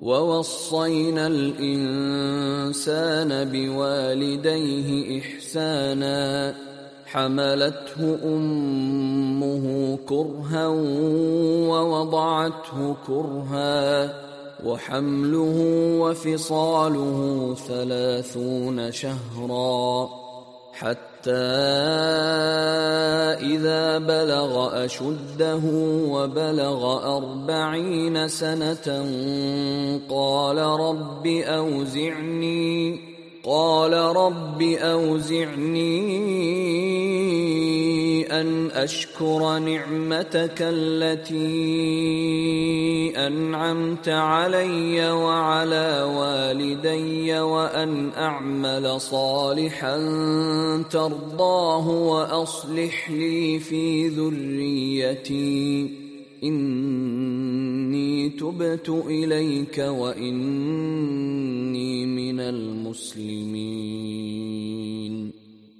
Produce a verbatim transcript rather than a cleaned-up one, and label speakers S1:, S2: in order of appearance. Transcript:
S1: ووصينا الإنسان بوالديه إحسانا حملته أمه كرها ووضعته كرها وحمله وفصاله ثلاثون شهرا حتى إذا بلغ أشده وبلغ أربعين سنة قال رب أوزعني قال رب أوزعني أن أشكر نعمتك التي أنعمت علي وعلى والدي وأن أعمل صالحا ترضاه وأصلح لي في ذريتي إني تبت إليك وإني من المسلمين.